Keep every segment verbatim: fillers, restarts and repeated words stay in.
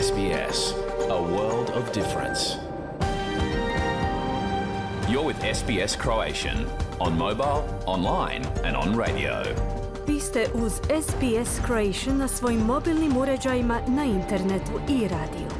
S B S, a world of difference. You're with S B S Croatian on mobile, online and on radio. Vi ste uz S B S Croatian na svojim mobilnim uređajima, na internetu i radiju.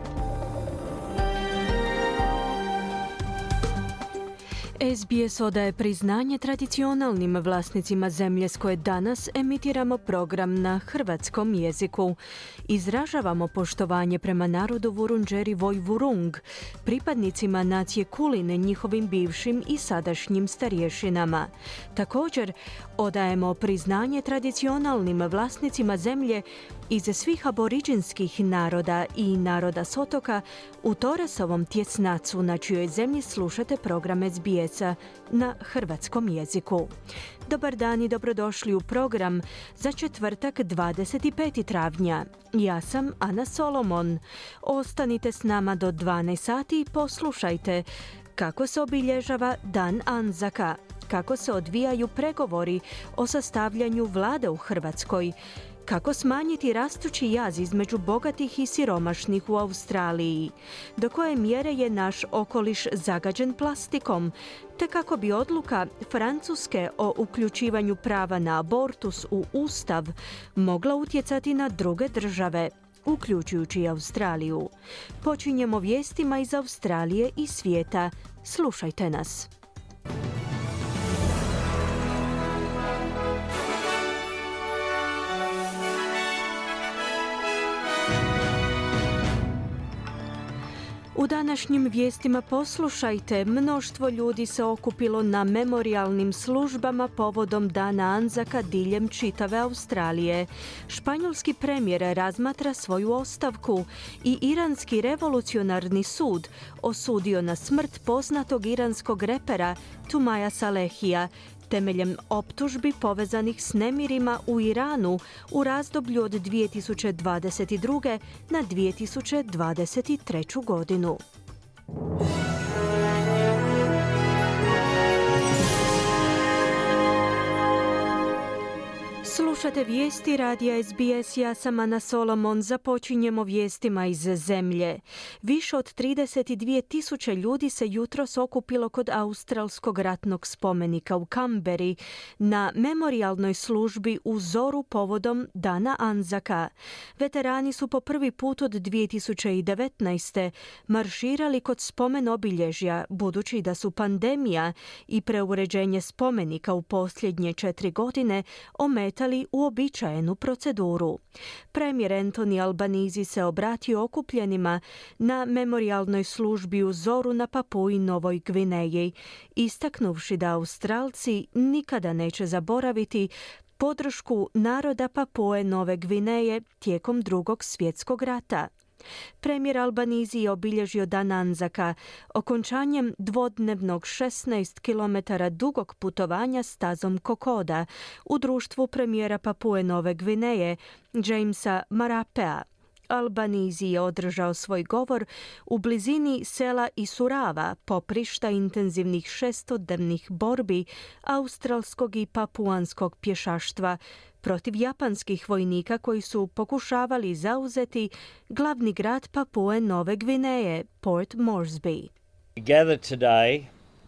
S B S odaje priznanje tradicionalnim vlasnicima zemlje s koje danas emitiramo program na hrvatskom jeziku. Izražavamo poštovanje prema narodu Vurundjeri Vojvurung, pripadnicima nacije Kuline, njihovim bivšim i sadašnjim starješinama. Također, odajemo priznanje tradicionalnim vlasnicima zemlje iz svih aboriđinskih naroda i naroda s otoka u Toresovom tjesnacu, na čijoj zemlji slušate program S B S-a na hrvatskom jeziku. Dobar dan i dobrodošli u program za četvrtak dvadeset petog travnja. Ja sam Ana Solomon. Ostanite s nama do dvanaest sati i poslušajte kako se obilježava Dan Anzaka, kako se odvijaju pregovori o sastavljanju vlade u Hrvatskoj, kako smanjiti rastući jaz između bogatih i siromašnih u Australiji, do koje mjere je naš okoliš zagađen plastikom, te kako bi odluka Francuske o uključivanju prava na abortus u Ustav mogla utjecati na druge države, uključujući i Australiju. Počinjemo vijestima iz Australije i svijeta. Slušajte nas. U današnjim vijestima poslušajte, mnoštvo ljudi se okupilo na memorijalnim službama povodom Dana Anzaka diljem čitave Australije. Španjolski premijer razmatra svoju ostavku i Iranski revolucionarni sud osudio na smrt poznatog iranskog repera Tumaja Salehija temeljem optužbi povezanih s nemirima u Iranu u razdoblju od dvije tisuće dvadeset druge. na dvije tisuće dvadeset treću. godinu. Slušate vijesti radija S B S, ja sam Ana Solomon. Započinjemo vijestima iz zemlje. Više od trideset dvije tisuće ljudi se jutros okupilo kod australskog ratnog spomenika u Kamberi na memorijalnoj službi u zoru povodom Dana Anzaka. Veterani su po prvi put od dvije tisuće devetnaeste. marširali kod spomen obilježja, budući da su pandemija i preuređenje spomenika u posljednje četiri godine ometali uobičajenu proceduru. Premijer Anthony Albanese se obratio okupljenima na memorijalnoj službi u zoru na Papui Novoj Gvineji, istaknuvši da Australci nikada neće zaboraviti podršku naroda Papue Nove Gvineje tijekom Drugog svjetskog rata. Premijer Albanese je obilježio Dan Anzaka okončanjem dvodnevnog šesnaest kilometara dugog putovanja stazom Kokoda u društvu premijera Papue Nove Gvineje Jamesa Marapea. Albanese je održao svoj govor u blizini sela Isurava, poprišta intenzivnih šestodnevnih borbi australskog i papuanskog pješaštva protiv japanskih vojnika koji su pokušavali zauzeti glavni grad Papue Nove Gvineje, Port Moresby. We gather today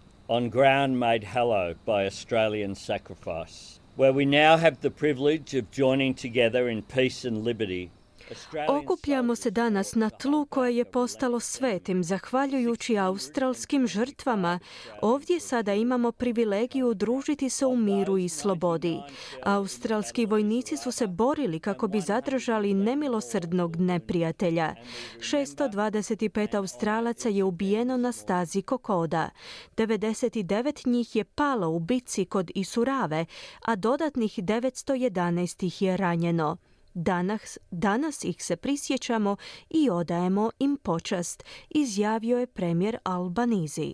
on ground made hallowed by Australian sacrifice, where we now have the privilege of joining together in peace and liberty. Okupljamo se danas na tlu koje je postalo svetim zahvaljujući australskim žrtvama. Ovdje sada imamo privilegiju družiti se u miru i slobodi. Australski vojnici su se borili kako bi zadržali nemilosrdnog neprijatelja. šesto dvadeset pet Australaca je ubijeno na stazi Kokoda. devedeset devet njih je palo u bitci kod Isurave, a dodatnih devetsto jedanaest ih je ranjeno. Danas, danas ih se prisjećamo i odajemo im počast, izjavio je premijer Albanese.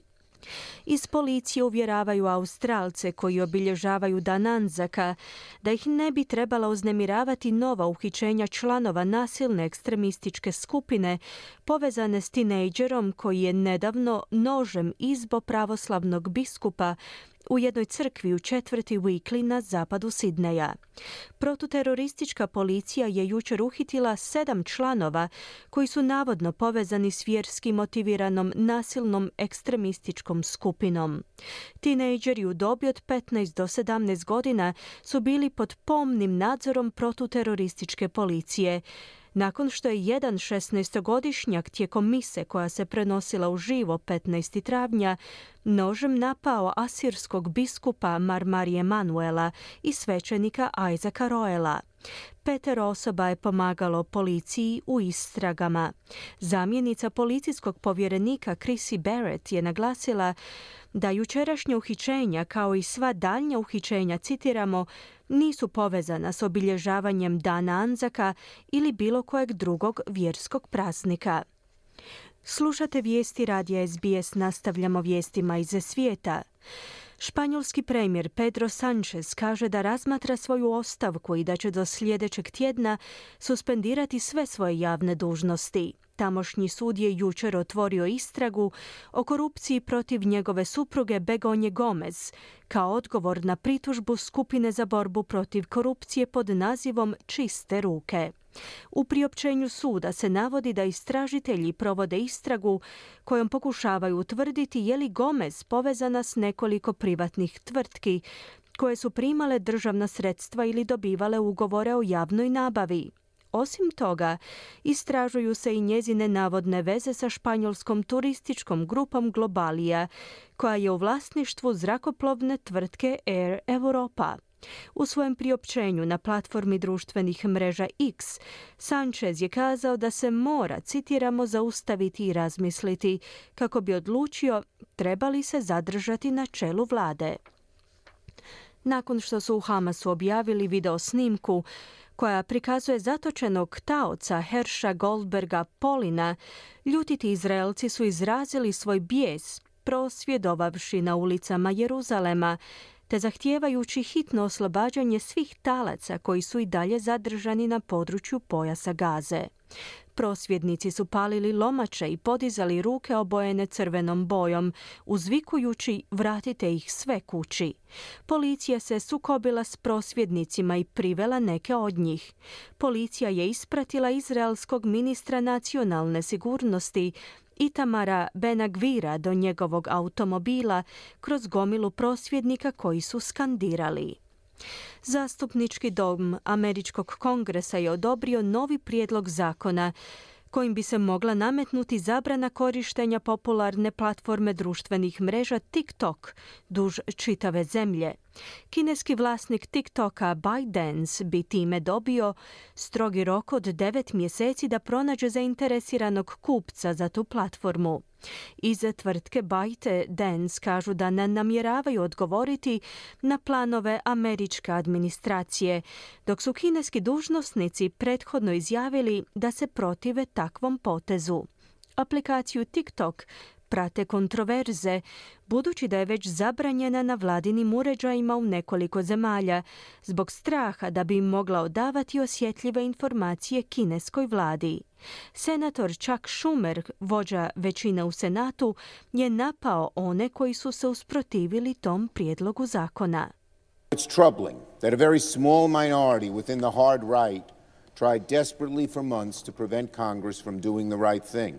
Iz policije uvjeravaju Australce koji obilježavaju Dan Anzaka da ih ne bi trebala uznemiravati nova uhićenja članova nasilne ekstremističke skupine povezane s tinejdžerom koji je nedavno nožem izbo pravoslavnog biskupa u jednoj crkvi u četvrti Weekly na zapadu Sidneja. Protuteroristička policija je jučer uhitila sedam članova koji su navodno povezani s vjerski motiviranom nasilnom ekstremističkom skupinom. Tinejdžeri u dobi od petnaest do sedamnaest godina su bili pod pomnim nadzorom protuterorističke policije, nakon što je jedan šesnaestogodišnjak tijekom mise koja se prenosila uživo petnaestog travnja nožem napao asirskog biskupa Marmarije Manuela i svećenika Isaaca Roela. Petero osoba je pomagalo policiji u istragama. Zamjenica policijskog povjerenika Chrissy Barrett je naglasila da jučerašnja uhićenja, kao i sva daljnja uhićenja, citiramo, nisu povezana s obilježavanjem Dana Anzaka ili bilo kojeg drugog vjerskog praznika. Slušate vijesti radija S B S, nastavljamo vijestima iz svijeta. Španjolski premijer Pedro Sánchez kaže da razmatra svoju ostavku i da će do sljedećeg tjedna suspendirati sve svoje javne dužnosti. Tamošnji sud je jučer otvorio istragu o korupciji protiv njegove supruge Begonje Gomez kao odgovor na pritužbu skupine za borbu protiv korupcije pod nazivom Čiste ruke. U priopćenju suda se navodi da istražitelji provode istragu kojom pokušavaju utvrditi je li Gomez povezana s nekoliko privatnih tvrtki koje su primale državna sredstva ili dobivale ugovore o javnoj nabavi. Osim toga, istražuju se i njezine navodne veze sa španjolskom turističkom grupom Globalia, koja je u vlasništvu zrakoplovne tvrtke Air Europa. U svojem priopćenju na platformi društvenih mreža X, Sánchez je kazao da se mora, citiramo, zaustaviti i razmisliti kako bi odlučio treba li se zadržati na čelu vlade. Nakon što su u Hamasu objavili video snimku koja prikazuje zatočenog taoca Herša Goldberga Polina, ljutiti Izraelci su izrazili svoj bijes prosvjedovavši na ulicama Jeruzalema, te zahtijevajući hitno oslobađanje svih talaca koji su i dalje zadržani na području pojasa Gaze. Prosvjednici su palili lomače i podizali ruke obojene crvenom bojom, uzvikujući vratite ih sve kući. Policija se sukobila s prosvjednicima i privela neke od njih. Policija je ispratila izraelskog ministra nacionalne sigurnosti Itamara Ben-Gvira do njegovog automobila kroz gomilu prosvjednika koji su skandirali. Zastupnički dom Američkog kongresa je odobrio novi prijedlog zakona kojim bi se mogla nametnuti zabrana korištenja popularne platforme društvenih mreža TikTok duž čitave zemlje. Kineski vlasnik TikToka ByteDance bi time dobio strogi rok od devet mjeseci da pronađe zainteresiranog kupca za tu platformu. Iz tvrtke ByteDance kažu da ne namjeravaju odgovoriti na planove američke administracije, dok su kineski dužnosnici prethodno izjavili da se protive takvom potezu. Aplikaciju TikTok prate kontroverze, budući da je već zabranjena na vladinim uređajima u nekoliko zemalja, zbog straha da bi im mogla odavati osjetljive informacije kineskoj vladi. Senator Chuck Schumer, vođa većine u Senatu, je napao one koji su se usprotivili tom prijedlogu zakona. It's troubling that a very small minority within the hard right tried desperately for months to prevent Congress from doing the right thing.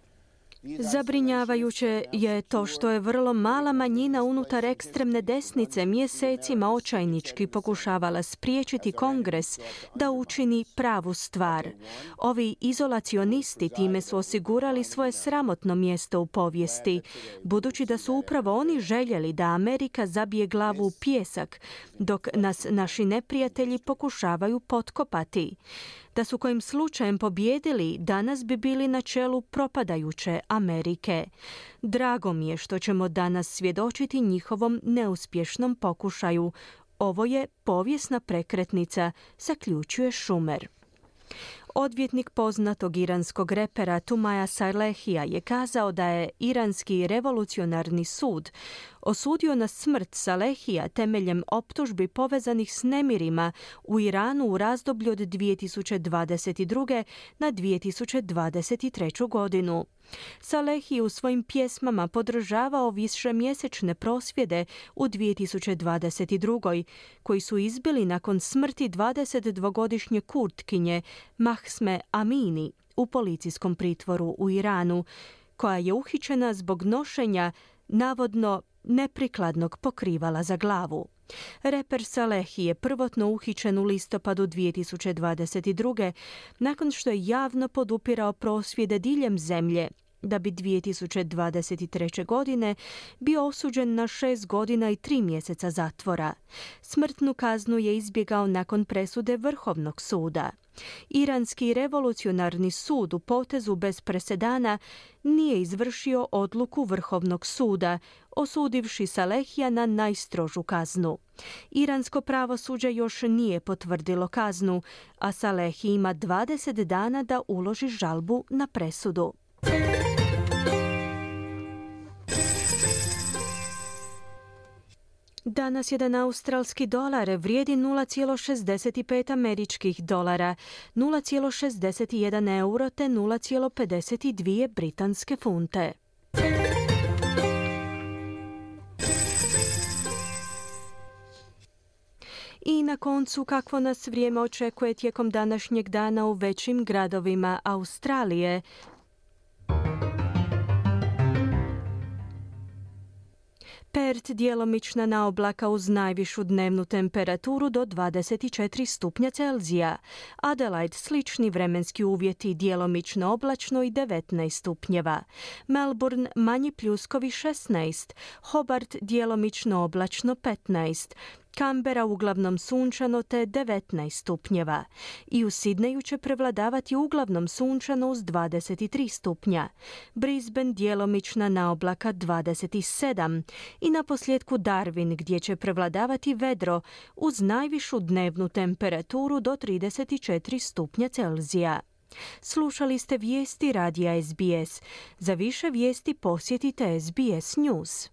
Zabrinjavajuće je to što je vrlo mala manjina unutar ekstremne desnice mjesecima očajnički pokušavala spriječiti Kongres da učini pravu stvar. Ovi izolacionisti time su osigurali svoje sramotno mjesto u povijesti, budući da su upravo oni željeli da Amerika zabije glavu u pijesak, dok nas naši neprijatelji pokušavaju potkopati. Da su kojim slučajem pobijedili, danas bi bili na čelu propadajuće Amerike. Drago mi je što ćemo danas svjedočiti njihovom neuspješnom pokušaju. Ovo je povijesna prekretnica, zaključuje Schumer. Odvjetnik poznatog iranskog repera Tumaja Salehija je kazao da je iranski revolucionarni sud osudio na smrt Salehija temeljem optužbi povezanih s nemirima u Iranu u razdoblju od dvije tisuće dvadeset druge na dvije tisuće dvadeset treću godinu. Saleh je u svojim pjesmama podržavao višemjesečne prosvjede u dvije tisuće dvadeset druge. koji su izbili nakon smrti dvadesetdvogodišnje Kurtkinje Mahsme Amini u policijskom pritvoru u Iranu, koja je uhićena zbog nošenja navodno neprikladnog pokrivala za glavu. Reper Saleh je prvotno uhićen u listopadu dvije tisuće dvadeset druge. nakon što je javno podupirao prosvjede diljem zemlje, da bi dvije tisuće dvadeset treće. godine bio osuđen na šest godina i tri mjeseca zatvora. Smrtnu kaznu je izbjegao nakon presude Vrhovnog suda. Iranski revolucionarni sud u potezu bez presedana nije izvršio odluku Vrhovnog suda, osudivši Salehija na najstrožu kaznu. Iransko pravosuđe još nije potvrdilo kaznu, a Saleh ima dvadeset dana da uloži žalbu na presudu. Danas jedan australski dolar vrijedi nula zarez šezdeset pet američkih dolara, nula zarez šezdeset jedan euro te nula zarez pedeset dvije britanske funte. I na koncu, kakvo nas vrijeme očekuje tijekom današnjeg dana u većim gradovima Australije. Perth djelomična naoblaka uz najvišu dnevnu temperaturu do dvadeset četiri stupnja Celzija. Adelaide slični vremenski uvjeti, djelomično oblačno i devetnaest stupnjeva. Melbourne manji pljuskovi šesnaest. Hobart djelomično oblačno petnaest. Canberra uglavnom sunčano te devetnaest stupnjeva. I u Sidneju će prevladavati uglavnom sunčano uz dvadeset tri stupnja. Brisbane djelomična naoblaka dvadeset sedam. I na posljedku Darwin gdje će prevladavati vedro uz najvišu dnevnu temperaturu do trideset četiri stupnja Celzija. Slušali ste vijesti radija S B S. Za više vijesti posjetite S B S News.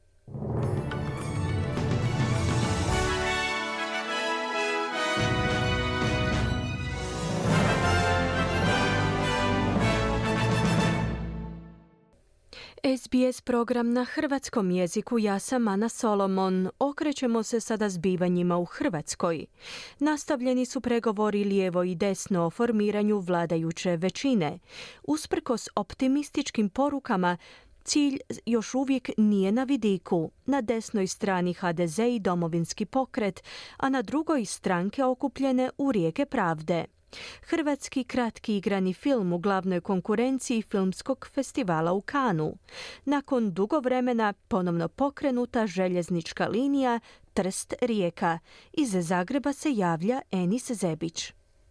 S B S program na hrvatskom jeziku, ja sam Ana Solomon. Okrećemo se sada zbivanjima u Hrvatskoj. Nastavljeni su pregovori lijevo i desno o formiranju vladajuće većine. Usprkos optimističkim porukama, cilj još uvijek nije na vidiku. Na desnoj strani H D Z i Domovinski pokret, a na drugoj stranke okupljene u Rijeke pravde. Hrvatski kratki igrani film u glavnoj konkurenciji filmskog festivala u Kanu. Nakon dugo vremena ponovno pokrenuta željeznička linija Trst-Rijeka. Iz Zagreba se javlja Enis Zebić.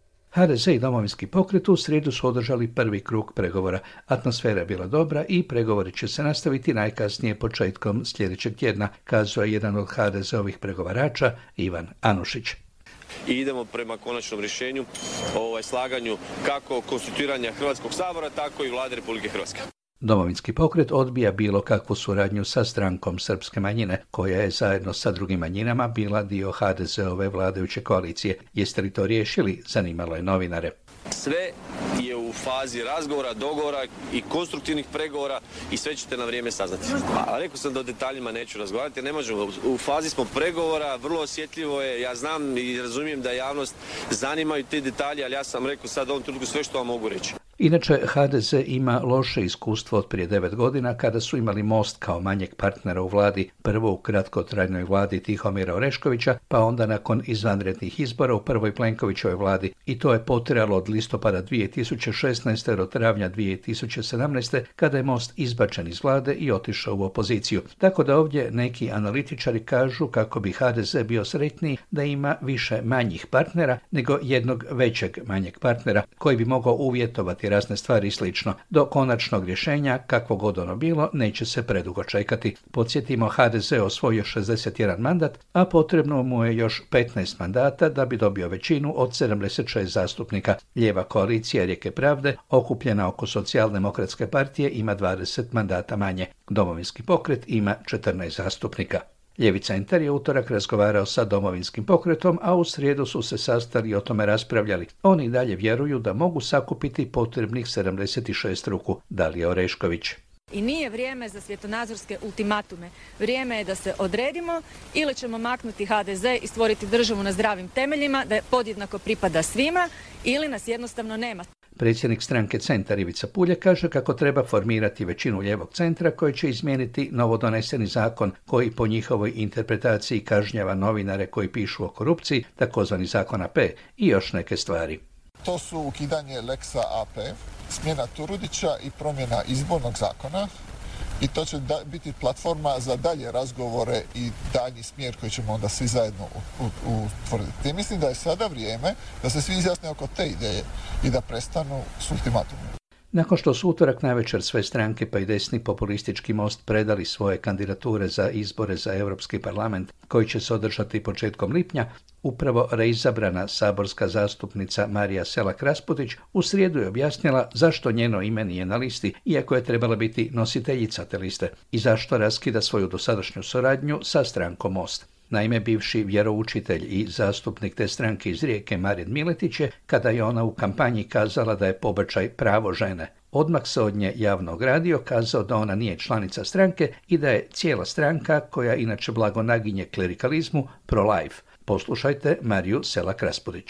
H D Z i Domovinski pokret u srijedu su održali prvi krug pregovora. Atmosfera je bila dobra i pregovori će se nastaviti najkasnije početkom sljedećeg tjedna, kazao je jedan od H D Z-ovih pregovarača Ivan Anušić. I idemo prema konačnom rješenju, ovaj, slaganju kako konstituiranja Hrvatskog sabora, tako i Vlade Republike Hrvatske. Domovinski pokret odbija bilo kakvu suradnju sa strankom srpske manjine, koja je zajedno sa drugim manjinama bila dio H D Z-ove vladajuće koalicije. Jeste li to riješili? Zanimalo je novinare. Sve je u fazi razgovora, dogovora i konstruktivnih pregovora i sve ćete na vrijeme saznati. A rekao sam da o detaljima neću razgovarati, ne možemo. U fazi smo pregovora, vrlo osjetljivo je. Ja znam i razumijem da javnost zanimaju ti detalji, ali ja sam rekao sad u ovom trenutku sve što vam mogu reći. Inače, H D Z ima loše iskustvo od prije devet godina kada su imali Most kao manjeg partnera u vladi, prvo u kratkotrajnoj vladi Tihomira Oreškovića, pa onda nakon izvanrednih izbora u prvoj Plenkovićevoj vladi. I to je potrajalo od listopada dvije tisuće šesnaeste do travnja dvije tisuće sedamnaeste kada je Most izbačen iz vlade i otišao u opoziciju. Tako da ovdje neki analitičari kažu kako bi H D Z bio sretniji da ima više manjih partnera nego jednog većeg manjeg partnera koji bi mogao uvjetovati razne stvari i slično. Do konačnog rješenja, kakvo god ono bilo, neće se predugo čekati. Podsjetimo, H D Z osvojio šezdeset jedan mandat, a potrebno mu je još petnaest mandata da bi dobio većinu od sedamdeset šest zastupnika. Lijeva koalicija Rijeke pravde, okupljena oko socijaldemokratske partije, ima dvadeset mandata manje. Domovinski pokret ima četrnaest zastupnika. Lijevi centar je utorak razgovarao sa Domovinskim pokretom, a u srijedu su se sastali i o tome raspravljali. Oni dalje vjeruju da mogu sakupiti potrebnih sedamdeset šest ruku. Dalija Orešković. I nije vrijeme za svjetonazorske ultimatume. Vrijeme je da se odredimo ili ćemo maknuti ha de ze i stvoriti državu na zdravim temeljima, da je podjednako pripada svima, ili nas jednostavno nema. Predsjednik stranke Centar Ivica Puljak kaže kako treba formirati većinu lijevog centra koji će izmijeniti novodoneseni zakon koji po njihovoj interpretaciji kažnjava novinare koji pišu o korupciji, takozvani zakon a pe, i još neke stvari. To su ukidanje Lexa a pe, smjena Turudića i promjena izbornog zakona. I to će da, biti platforma za dalje razgovore i daljnji smjer koji ćemo onda svi zajedno utvrditi. I mislim da je sada vrijeme da se svi izjasne oko te ideje i da prestanu s ultimatumom. Nakon što su utorak navečer sve stranke pa i desni populistički most predali svoje kandidature za izbore za Europski parlament koji će se održati početkom lipnja, upravo reizabrana saborska zastupnica Marija Selak-Raspudić u srijedu je objasnila zašto njeno ime nije na listi, iako je trebala biti nositeljica te liste, i zašto raskida svoju dosadašnju suradnju sa strankom Most. Naime, bivši vjeroučitelj i zastupnik te stranke iz Rijeke Marin Miletić je, kada je ona u kampanji kazala da je pobačaj pravo žene, odmah se od nje javno ogradio, kazao da ona nije članica stranke i da je cijela stranka, koja inače blago naginje klerikalizmu, pro-life. Poslušajte Mariju Selak-Raspudić.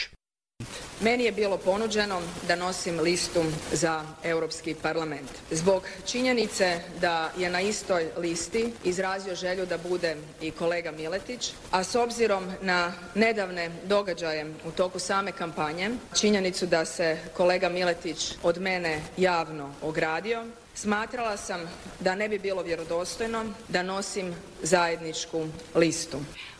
Meni je bilo ponuđeno da nosim listu za Europski parlament. Zbog činjenice da je na istoj listi izrazio želju da bude i kolega Miletić, a s obzirom na nedavne događaje u toku same kampanje, činjenicu da se kolega Miletić od mene javno ogradio, smatrala sam da ne bi bilo vjerodostojno da nosim zajedničku listu.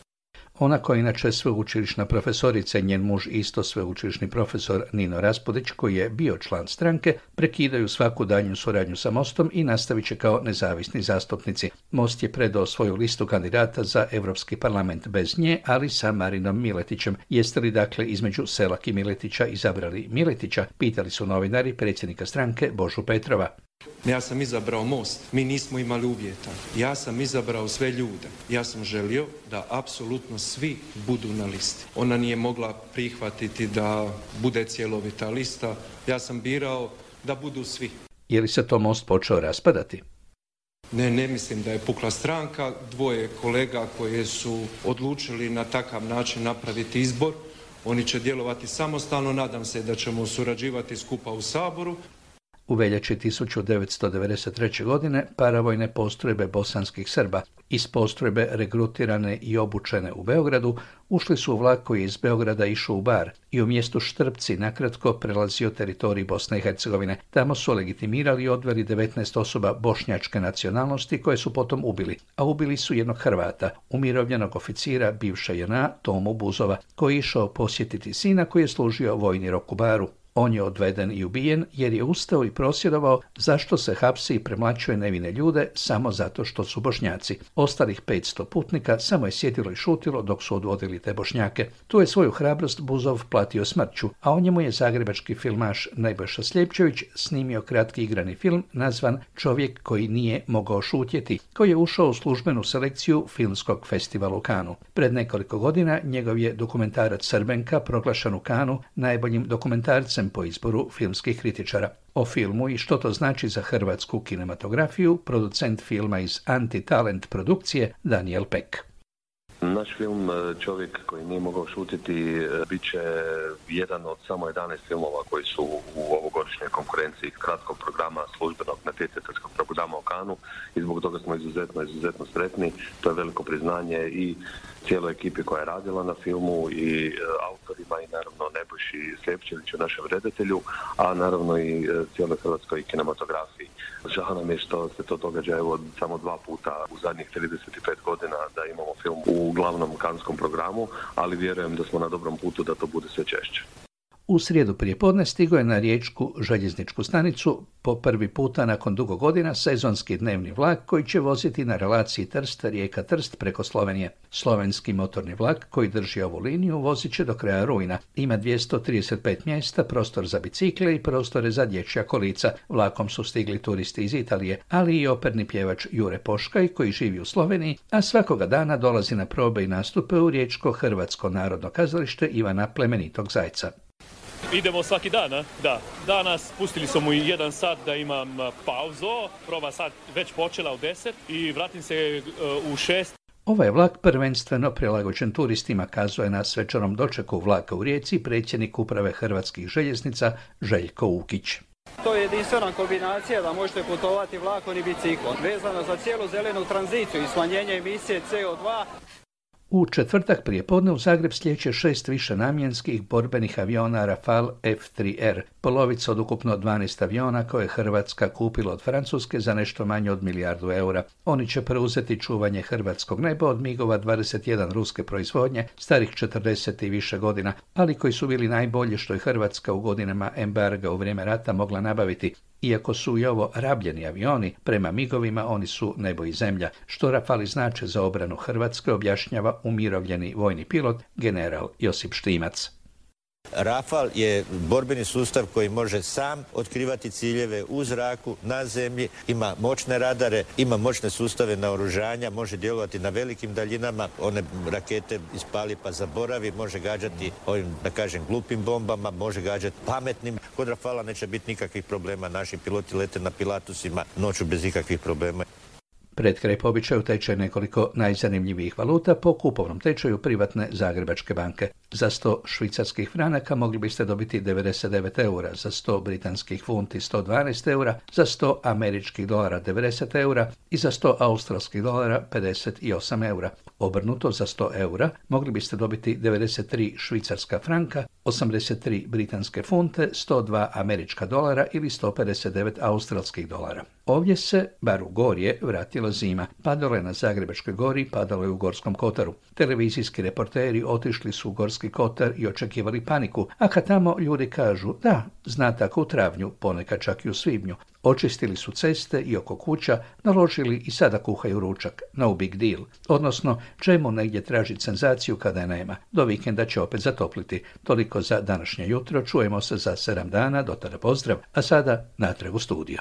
Ona koja je inače sveučilišna profesorica i njen muž isto sveučilišni profesor Nino Raspudić, koji je bio član stranke, prekidaju svaku daljnju suradnju sa Mostom i nastavit će kao nezavisni zastupnici. Most je predao svoju listu kandidata za Europski parlament bez nje, ali sa Marinom Miletićem. Jeste li dakle između Selak i Miletića izabrali Miletića? Pitali su novinari predsjednika stranke Božu Petrova. Ja sam izabrao Most, mi nismo imali uvjeta. Ja sam izabrao sve ljude. Ja sam želio da apsolutno svi budu na listi. Ona nije mogla prihvatiti da bude cjelovita lista. Ja sam birao da budu svi. Je li se to Most počeo raspadati? Ne, ne mislim da je pukla stranka. Dvoje kolega koje su odlučili na takav način napraviti izbor. Oni će djelovati samostalno. Nadam se da ćemo surađivati skupa u Saboru. U veljači tisuću devetsto devedeset treće. godine paravojne postrojbe bosanskih Srba iz postrojbe regrutirane i obučene u Beogradu ušli su u vlak koji je iz Beograda išao u Bar i u mjestu Štrpci nakratko prelazio teritorij Bosne i Hercegovine. Tamo su legitimirali i odveli devetnaest osoba bošnjačke nacionalnosti koje su potom ubili, a ubili su jednog Hrvata, umirovljenog oficira bivše je na Tomu Buzova, koji je išao posjetiti sina koji je služio vojni rok u Baru. On je odveden i ubijen jer je ustao i prosvjedovao zašto se hapsi i premlaćuje nevine ljude samo zato što su Bošnjaci. Ostalih petsto putnika samo je sjedilo i šutilo dok su odvodili te Bošnjake. Tu je svoju hrabrost Buzov platio smrću, a o njemu je zagrebački filmaš Nebojša Sljepčević snimio kratki igrani film nazvan Čovjek koji nije mogao šutjeti, koji je ušao u službenu selekciju Filmskog festivala u Kanu. Pred nekoliko godina njegov je dokumentarac Srbenka proglašen u Kanu najboljim dokumentarcem po izboru filmskih kritičara. O filmu i što to znači za hrvatsku kinematografiju, producent filma iz Anti-Talent produkcije Daniel Pek. Naš film Čovjek koji nije mogao šutiti bit će jedan od samo jedanaest filmova koji su u ovogodišnjoj konkurenciji kratkog programa službenog natjecateljskog programa u Kanu i zbog toga smo izuzetno, izuzetno sretni. To je veliko priznanje i cijeloj ekipi koja je radila na filmu i autorima i naravno Nebojši Sljepčeviću, našem redatelju, a naravno i cijeloj hrvatskoj kinematografiji. Žao nam je što se to događa evo samo dva puta u zadnjih trideset pet godina da imamo film u glavnom kanskom programu, ali vjerujem da smo na dobrom putu da to bude sve češće. U srijedu prije stigao je na riječku željezničku stanicu po prvi puta nakon dugo godina sezonski dnevni vlak koji će voziti na relaciji Trst-Rijeka-Trst preko Slovenije. Slovenski motorni vlak koji drži ovu liniju vozit će do kraja rujna. Ima dvjesto trideset pet mjesta, prostor za bicikle i prostore za dječja kolica. Vlakom su stigli turisti iz Italije, ali i operni pjevač Jure Poškaj koji živi u Sloveniji, a svakoga dana dolazi na probe i nastupe u Riječko Hrvatsko narodno kazalište Ivana Plemenitog Zajca. Idemo svaki dan, a? Da. Danas pustili smo mu jedan sat da imam pauzo, proba sad već počela u deset i vratim se uh, u šest. Ovaj vlak prvenstveno prilagođen turistima, kazuje na svečanom dočeku vlaka u Rijeci predsjednik uprave Hrvatskih željeznica Željko Ukić. To je jedinstvena kombinacija da možete putovati vlakom i biciklom. Vezano za cijelu zelenu tranziciju i smanjenje emisije C O dva. U četvrtak prijepodne u Zagreb sljeće šest višenamjenskih borbenih aviona Rafale F tri R, polovica od ukupno dvanaest aviona koje je Hrvatska kupila od Francuske za nešto manje od milijardu eura. Oni će preuzeti čuvanje hrvatskog neba od migova dvadeset jedan ruske proizvodnje, starih četrdeset i više godina, ali koji su bili najbolji što je Hrvatska u godinama embarga u vrijeme rata mogla nabaviti. Iako su i ovo rabljeni avioni, prema migovima oni su nebo i zemlja. Što Rafali znače za obranu Hrvatske objašnjava umirovljeni vojni pilot general Josip Štimac. Rafal je borbeni sustav koji može sam otkrivati ciljeve u zraku, na zemlji, ima moćne radare, ima moćne sustave naoružanja, može djelovati na velikim daljinama, one rakete ispali pa zaboravi, može gađati ovim, da kažem, glupim bombama, može gađati pametnim. Kod Rafala neće biti nikakvih problema, naši piloti lete na Pilatusima noću bez ikakvih problema. Pred kraj po običaju tečaj nekoliko najzanimljivijih valuta po kupovnom tečaju privatne Zagrebačke banke. Za sto švicarskih franaka mogli biste dobiti devedeset devet eura, za sto britanskih funti sto dvanaest eura, za sto američkih dolara devedeset eura i za sto australskih dolara pedeset osam eura. Obrnuto, za sto eura mogli biste dobiti devedeset tri švicarska franka, osamdeset tri britanske funte, sto dva američka dolara ili sto pedeset devet australskih dolara. Ovdje se, bar u gorje, vratila zima. Padalo je na Zagrebačkoj gori, padalo je u Gorskom kotaru. Televizijski reporteri otišli su u Gorski kotar i očekivali paniku, a kad tamo ljudi kažu, da, zna tako u travnju, ponekad čak i u svibnju. Očistili su ceste i oko kuća, naložili i sada kuhaju ručak. No big deal. Odnosno, čemu negdje tražiti senzaciju kada je nema? Do vikenda će opet zatopliti. Toliko za današnje jutro. Čujemo se za sedam dana. Do tada pozdrav. A sada natrag u studio.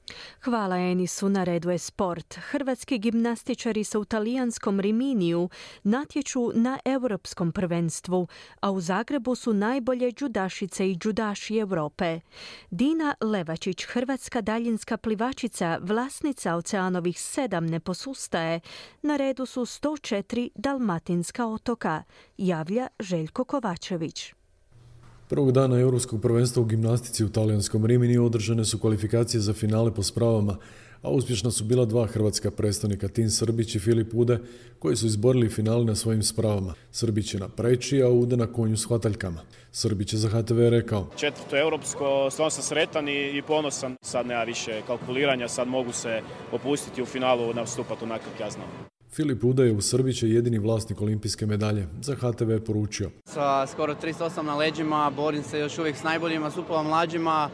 Hvala Enisu, na redu je sport. Hrvatski gimnastičari se u talijanskom Riminiju natječu na europskom prvenstvu, a u Zagrebu su najbolje džudašice i džudaši Europe. Dina Levačić, hrvatska daljinska plivačica, vlasnica Oceanovih sedam, ne posustaje. Na redu su sto četiri dalmatinska otoka, javlja Željko Kovačević. Prvog dana Europskog prvenstva u gimnastici u talijanskom Rimini održane su kvalifikacije za finale po spravama, a uspješna su bila dva hrvatska predstavnika, Tin Srbić i Filip Ude, koji su izborili finale na svojim spravama. Srbić je na preči, a Ude na konju s hvataljkama. Srbić je za H T V rekao: Četvrto europsko, stvarno sam sretan i, i ponosan. Sad nema više kalkuliranja, sad mogu se opustiti u finalu, nastupati onako kako ja znam. Filip Uda je u Srbić jedini vlasnik olimpijske medalje. Za H T V je poručio: Sa skoro tristo osam na leđima, borim se još uvijek s najboljima, s upola mlađima.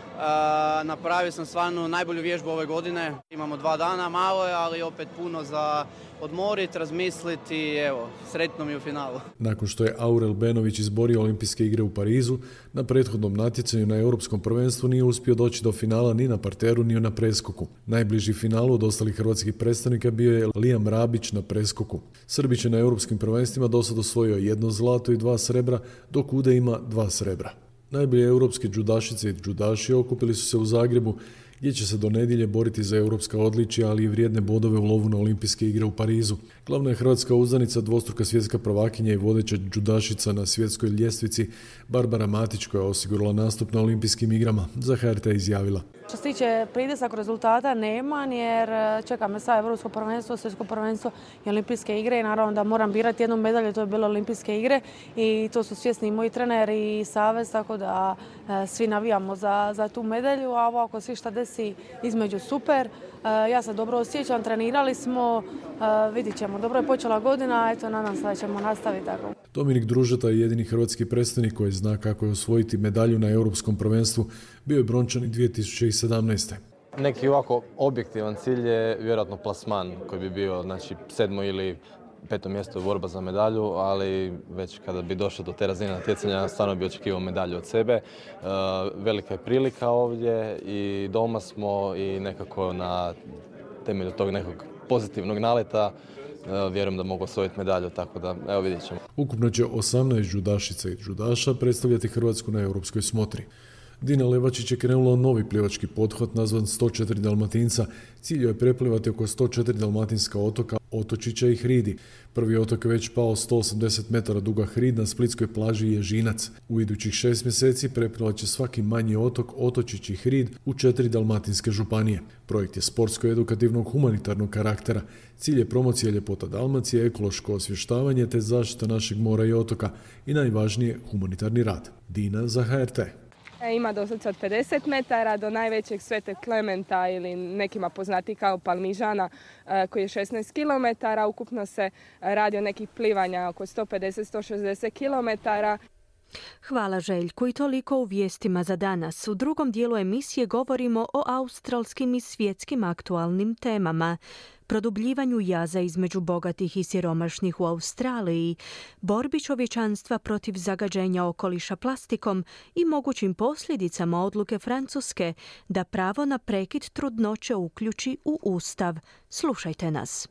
E, napravio sam stvarno najbolju vježbu ove godine. Imamo dva dana, malo je, ali opet puno za odmoriti, razmisliti i evo, sretno mi u finalu. Nakon što je Aurel Benović izborio olimpijske igre u Parizu, na prethodnom natjecanju na europskom prvenstvu nije uspio doći do finala ni na parteru ni na preskoku. Najbliži finalu od ostalih hrvatskih predstavnika bio je Liam Rabić na preskoku. Srbić je na europskim prvenstvima dosad osvojio jedno zlato i dva srebra, dok Ude ima dva srebra. Najbolje europske džudašice i džudaši okupili su se u Zagrebu, gdje će se do nedjelje boriti za europska odličja, ali i vrijedne bodove u lovu na olimpijske igre u Parizu. Glavna je hrvatska uzdanica, dvostruka svjetska prvakinja i vodeća džudašica na svjetskoj ljestvici Barbara Matić, koja je osigurala nastup na olimpijskim igrama. Za H R T izjavila: Što se tiče pritisak rezultata nema, jer čeka me sad europsko prvenstvo, svjetsko prvenstvo i olimpijske igre i naravno da moram birati jednu medalju, to je bilo olimpijske igre i to su svjesni i moji treneri i savez, tako da e, svi navijamo za, za tu medalju, a ovo ako svi šta desi između super. E, ja se dobro osjećam, trenirali smo, e, vidit ćemo, dobro je počela godina, eto nadam se da ćemo nastaviti tako. Dominik Družeta je jedini hrvatski predstavnik koji zna kako je osvojiti medalju na Europskom prvenstvu, bio je brončan dvije tisuće sedamnaeste. Neki ovako objektivan cilj je vjerojatno plasman koji bi bio, znači, sedmo ili peto mjesto borba za medalju, ali već kada bi došlo do te razine natjecanja, stvarno bi očekivao medalju od sebe. E, velika je prilika ovdje i doma smo i nekako na temelju tog nekog pozitivnog naleta e, vjerujem da mogu osvojiti medalju, tako da evo vidjet ćemo. Ukupno će osamnaest judašica i judaša predstavljati Hrvatsku na europskoj smotri. Dina Levačić je krenula novi plivački pothvat nazvan sto četiri Dalmatinca. Cilj je preplivati oko sto četiri dalmatinska otoka, otočića i hridi. Prvi otok je već pao sto osamdeset metara duga hrid na splitskoj plaži Ježinac. U idućih šest mjeseci preplivat će svaki manji otok, otočić i hrid u četiri dalmatinske županije. Projekt je sportsko-edukativnog humanitarnog karaktera. Cilj je promocija ljepota Dalmacije, ekološko osvještavanje te zaštita našeg mora i otoka i najvažnije humanitarni rad. Dina za H R T. Ima doslovce od pedeset metara do najvećeg Svetog Klementa ili nekima poznati kao Palmižana koji je šesnaest kilometara. Ukupno se radi o nekih plivanja oko sto pedeset do sto šezdeset kilometara. Hvala Željku i toliko u vijestima za danas. U drugom dijelu emisije govorimo o australskim i svjetskim aktualnim temama. Produbljivanju jaza između bogatih i siromašnih u Australiji, borbi čovječanstva protiv zagađenja okoliša plastikom i mogućim posljedicama odluke Francuske da pravo na prekid trudnoće uključi u Ustav. Slušajte nas.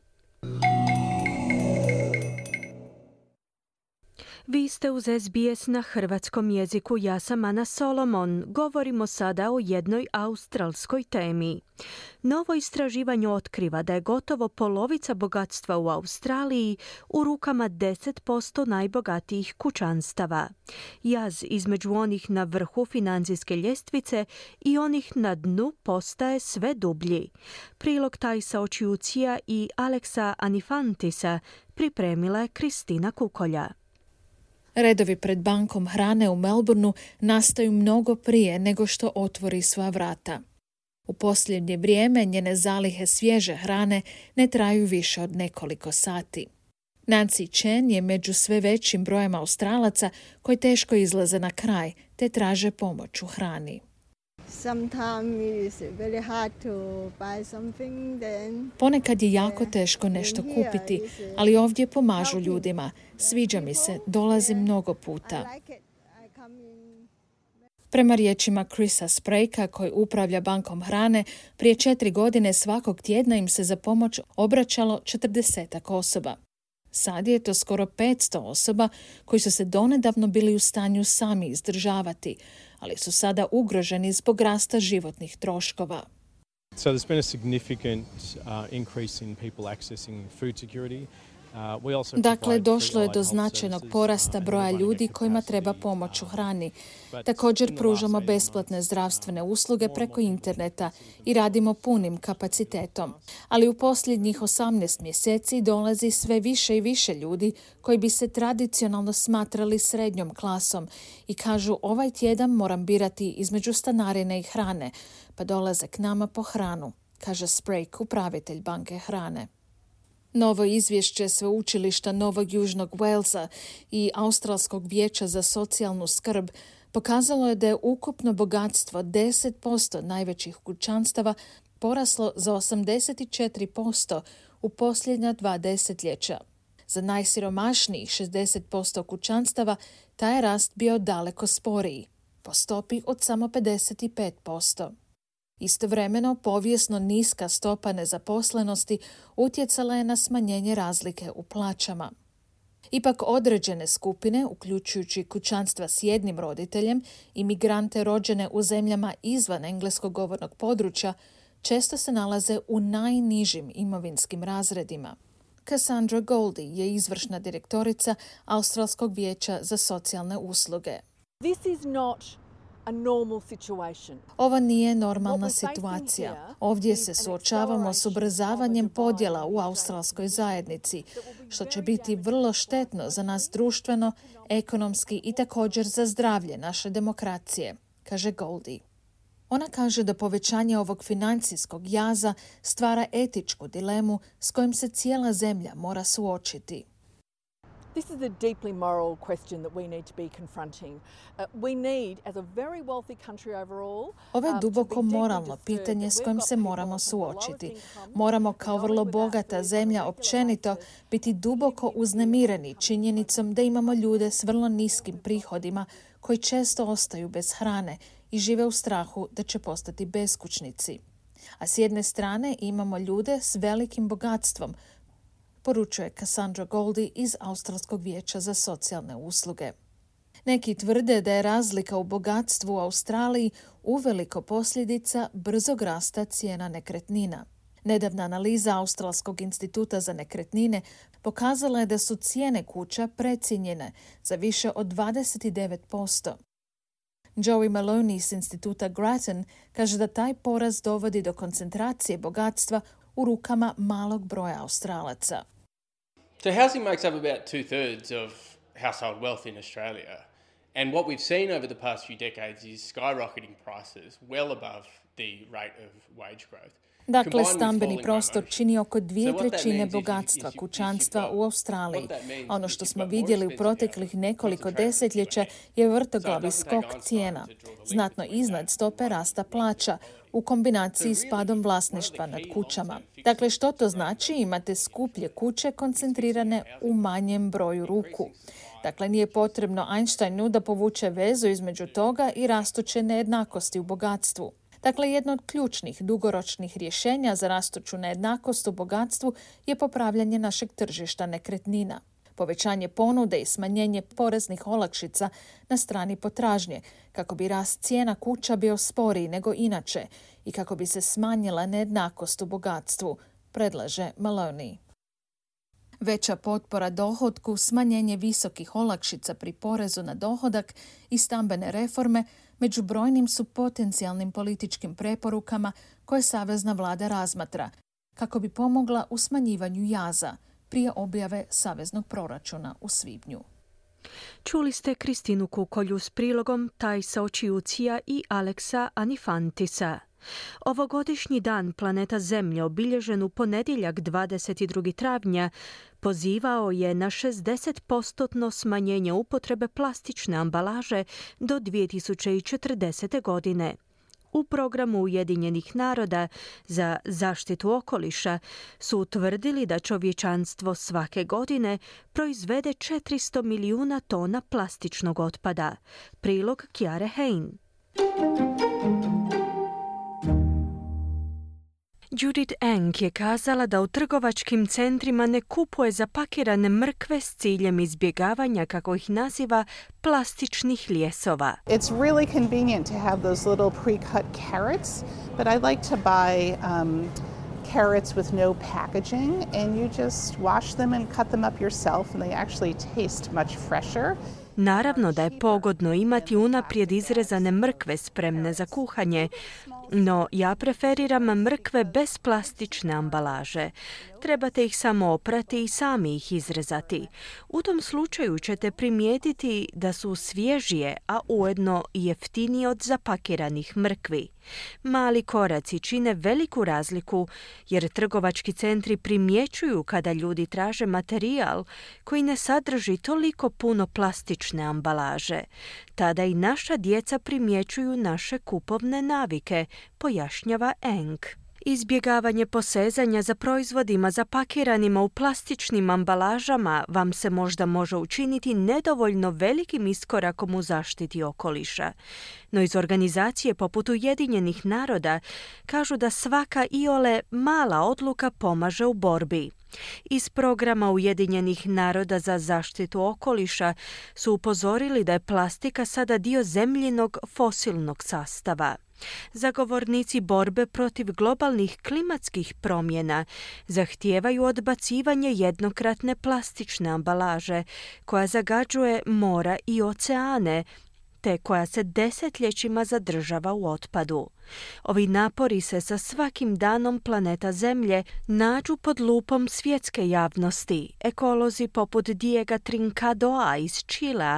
Vi ste uz S B S na hrvatskom jeziku, ja sam Ana Solomon. Govorimo sada o jednoj australskoj temi. Novo istraživanje otkriva da je gotovo polovica bogatstva u Australiji u rukama deset posto najbogatijih kućanstava. Jaz između onih na vrhu financijske ljestvice i onih na dnu postaje sve dublji. Prilog Tajsa Očiucija i Aleksa Anifantisa pripremila je Kristina Kukolja. Redovi pred bankom hrane u Melbourneu nastaju mnogo prije nego što otvori svoja vrata. U posljednje vrijeme njene zalihe svježe hrane ne traju više od nekoliko sati. Nancy Chen je među sve većim brojem Australaca koji teško izlaze na kraj te traže pomoć u hrani. Ponekad je jako teško nešto kupiti, ali ovdje pomažu ljudima. Sviđa mi se, dolazim mnogo puta. Prema riječima Chrisa Sprejka, koji upravlja bankom hrane, prije četiri godine svakog tjedna im se za pomoć obraćalo četrdesetak osoba. Sad je to skoro petsto osoba koji su se donedavno bili u stanju sami izdržavati, ali su sada ugroženi zbog rasta životnih troškova. So there's been a significant uh, increase in people accessing food security. Dakle, došlo je do značajnog porasta broja ljudi kojima treba pomoć u hrani. Također pružamo besplatne zdravstvene usluge preko interneta i radimo punim kapacitetom. Ali u posljednjih osamnaest mjeseci dolazi sve više i više ljudi koji bi se tradicionalno smatrali srednjom klasom i kažu ovaj tjedan moram birati između stanarine i hrane, pa dolaze k nama po hranu, kaže Sprake, upravitelj banke hrane. Novo izvješće Sveučilišta Novog Južnog Walesa i Australskog vijeća za socijalnu skrb pokazalo je da je ukupno bogatstvo deset posto najvećih kućanstava poraslo za osamdeset četiri posto u posljednja dva desetljeća. Za najsiromašnijih šezdeset posto kućanstava taj je rast bio daleko sporiji, po stopi od samo pedeset pet posto. Istovremeno, povijesno niska stopa nezaposlenosti utjecala je na smanjenje razlike u plaćama. Ipak određene skupine, uključujući kućanstva s jednim roditeljem i migrante rođene u zemljama izvan engleskog govornog područja, često se nalaze u najnižim imovinskim razredima. Cassandra Goldie je izvršna direktorica Australskog vijeća za socijalne usluge. This is not a normal situation. Ovo nije normalna situacija. Ovdje se suočavamo s ubrzavanjem podjela u australskoj zajednici, što će biti vrlo štetno za nas društveno, ekonomski i također za zdravlje naše demokracije, kaže Goldie. Ona kaže da povećanje ovog financijskog jaza stvara etičku dilemu s kojim se cijela zemlja mora suočiti. This is a deeply moral question that we need to be confronting. Uh, we need, as a very wealthy country overall, Ovo je duboko moralno pitanje s kojim se moramo suočiti. Moramo kao vrlo bogata zemlja općenito biti duboko uznemireni činjenicom da imamo ljude s vrlo niskim prihodima koji često ostaju bez hrane i žive u strahu da će postati beskućnici. A s jedne strane imamo ljude s velikim bogatstvom, poručuje Cassandra Goldie iz Australskog vijeća za socijalne usluge. Neki tvrde da je razlika u bogatstvu u Australiji uveliko posljedica brzog rasta cijena nekretnina. Nedavna analiza Australskog instituta za nekretnine pokazala je da su cijene kuća precijenjene za više od dvadeset devet posto. Joey Maloney iz instituta Grattan kaže da taj porast dovodi do koncentracije bogatstva u rukama malog broja Australaca. So housing makes up about two-thirds of household wealth in Australia. And what we've seen over the past few decades is skyrocketing prices well above the rate of wage growth. Dakle, stambeni prostor čini oko dvije trećine bogatstva kućanstva u Australiji. Ono što smo vidjeli u proteklih nekoliko desetljeća je vrtoglavi skok cijena, znatno iznad stope rasta plaća, u kombinaciji s padom vlasništva nad kućama. Dakle, što to znači? Imate skuplje kuće koncentrirane u manjem broju ruku. Dakle, nije potrebno Einsteinu da povuče vezu između toga i rastuće nejednakosti u bogatstvu. Dakle, jedno od ključnih dugoročnih rješenja za rastuću nejednakost u bogatstvu je popravljanje našeg tržišta nekretnina. Povećanje ponude i smanjenje poreznih olakšica na strani potražnje, kako bi rast cijena kuća bio sporiji nego inače i kako bi se smanjila nejednakost u bogatstvu, predlaže Maloney. Veća potpora dohotku, smanjenje visokih olakšica pri porezu na dohodak i stambene reforme među brojnim su potencijalnim političkim preporukama koje savezna vlada razmatra, kako bi pomogla u smanjivanju jaza prije objave saveznog proračuna u svibnju. Čuli ste Kristinu Kukolju s prilogom Tajsa Očiucija i Aleksa Anifantisa. Ovogodišnji dan planeta Zemlje, obilježen u ponedjeljak dvadeset drugog travnja, pozivao je na šezdeset posto smanjenje upotrebe plastične ambalaže do dvije tisuće četrdesete. godine. U programu Ujedinjenih naroda za zaštitu okoliša su utvrdili da čovječanstvo svake godine proizvede četiristo milijuna tona plastičnog otpada. Prilog Kjare Hein. Judith Eng je kazala da u trgovačkim centrima ne kupuje zapakirane mrkve s ciljem izbjegavanja, kako ih naziva, plastičnih ljesova. It's really convenient to have those little pre-cut carrots, but I like to buy um, carrots with no packaging, and you just wash them and cut them up yourself, and they actually taste much fresher. Naravno da je pogodno imati unaprijed izrezane mrkve spremne za kuhanje, no ja preferiram mrkve bez plastične ambalaže. Trebate ih samo oprati i sami ih izrezati. U tom slučaju ćete primijetiti da su svježije, a ujedno i jeftinije od zapakiranih mrkvi. Mali koraci čine veliku razliku jer trgovački centri primjećuju kada ljudi traže materijal koji ne sadrži toliko puno plastične ambalaže. Tada i naša djeca primjećuju naše kupovne navike, pojašnjava Eng. Izbjegavanje posezanja za proizvodima zapakiranima u plastičnim ambalažama vam se možda može učiniti nedovoljno velikim iskorakom u zaštiti okoliša. No iz organizacije poput Ujedinjenih naroda kažu da svaka iole mala odluka pomaže u borbi. Iz programa Ujedinjenih naroda za zaštitu okoliša su upozorili da je plastika sada dio zemljinog fosilnog sastava. Zagovornici borbe protiv globalnih klimatskih promjena zahtijevaju odbacivanje jednokratne plastične ambalaže koja zagađuje mora i oceane, te koja se desetljećima zadržava u otpadu. Ovi napori se sa svakim danom planeta Zemlje nađu pod lupom svjetske javnosti. Ekolozi poput Diega Trincadoa iz Čilea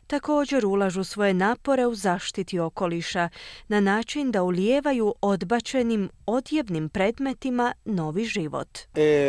također ulažu svoje napore u zaštiti okoliša na način da ulijevaju odbačenim odjevnim predmetima novi život.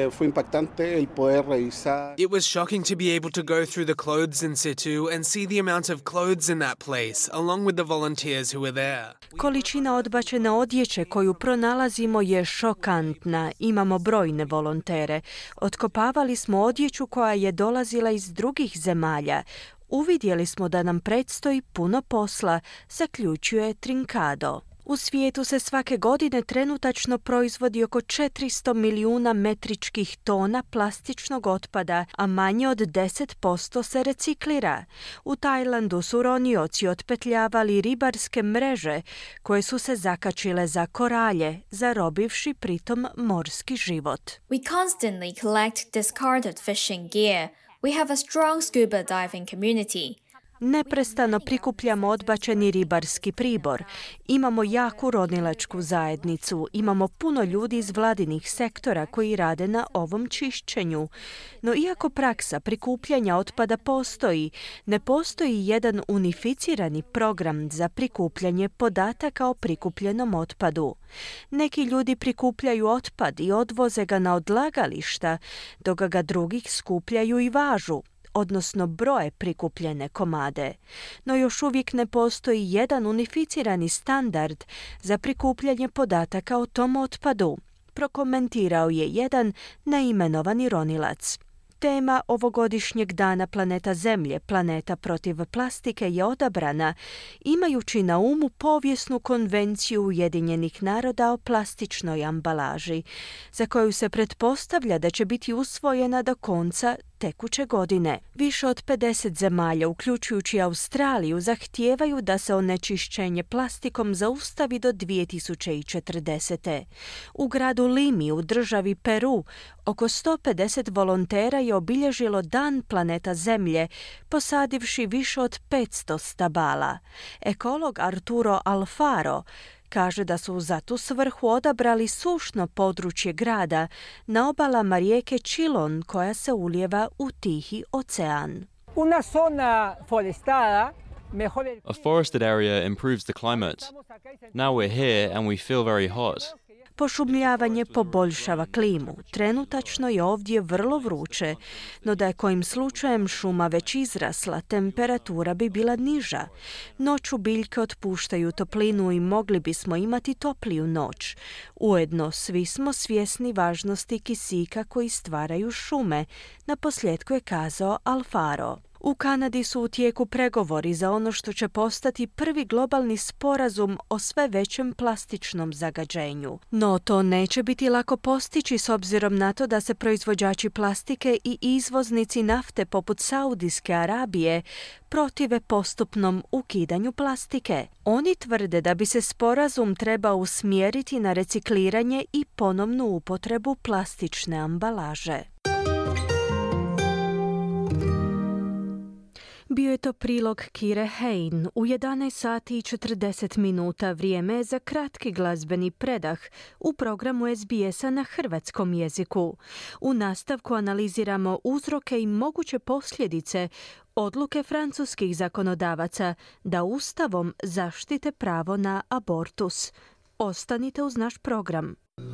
It was shocking to be able to go through the clothes in situ and see the amount of clothes in that place, along with the volunteers who were there. Količina odbačene odjeće koju pronalazimo je šokantna. Imamo brojne volontere. Otkopavali smo odjeću koja je dolazila iz drugih zemalja. Uvidjeli smo da nam predstoji puno posla, zaključuje Trincado. U svijetu se svake godine trenutačno proizvodi oko četiristo milijuna metričkih tona plastičnog otpada, a manje od deset posto se reciklira. U Tajlandu su ronioci otpetljavali ribarske mreže koje su se zakačile za koralje, zarobivši pritom morski život. We constantly collect discarded fishing gear. We have a strong scuba diving community. Neprestano prikupljamo odbačeni ribarski pribor. Imamo jaku ronilačku zajednicu. Imamo puno ljudi iz vladinih sektora koji rade na ovom čišćenju. No iako praksa prikupljanja otpada postoji, ne postoji jedan unificirani program za prikupljanje podataka o prikupljenom otpadu. Neki ljudi prikupljaju otpad i odvoze ga na odlagališta, dok ga drugih skupljaju i važu, odnosno broje prikupljene komade. No još uvijek ne postoji jedan unificirani standard za prikupljanje podataka o tom otpadu, prokomentirao je jedan neimenovani ronilac. Tema ovogodišnjeg dana Planeta Zemlje, Planeta protiv plastike, je odabrana imajući na umu povijesnu konvenciju Ujedinjenih naroda o plastičnoj ambalaži, za koju se pretpostavlja da će biti usvojena do konca tekuće godine. Više od pedeset zemalja, uključujući Australiju, zahtijevaju da se onečišćenje plastikom zaustavi do dvije tisuće četrdesete. U gradu Limi u državi Peru oko sto pedeset volontera je obilježilo Dan Planeta Zemlje, posadivši više od petsto stabala. Ekolog Arturo Alfaro kaže da su za tu svrhu odabrali sušno područje grada na obalama rijeke Chilon koja se ulijeva u Tihi ocean. Una zona forestada A forested area improves the climate. Now we're here and we feel very hot. Pošumljavanje poboljšava klimu. Trenutačno je ovdje vrlo vruće, no da je kojim slučajem šuma već izrasla, temperatura bi bila niža. Noću biljke otpuštaju toplinu i mogli bismo imati topliju noć. Ujedno, svi smo svjesni važnosti kisika koji stvaraju šume, naposljetku je kazao Alfaro. U Kanadi su u tijeku pregovori za ono što će postati prvi globalni sporazum o sve većem plastičnom zagađenju. No to neće biti lako postići s obzirom na to da se proizvođači plastike i izvoznici nafte poput Saudijske Arabije protive postupnom ukidanju plastike. Oni tvrde da bi se sporazum trebao usmjeriti na recikliranje i ponovnu upotrebu plastične ambalaže. Bio je to prilog Kire Hein u jedanaest sati i četrdeset minuta. Vrijeme za kratki glazbeni predah u programu S B S-a na hrvatskom jeziku. U nastavku analiziramo uzroke i moguće posljedice odluke francuskih zakonodavaca da ustavom zaštite pravo na abortus. Ostanite uz naš program.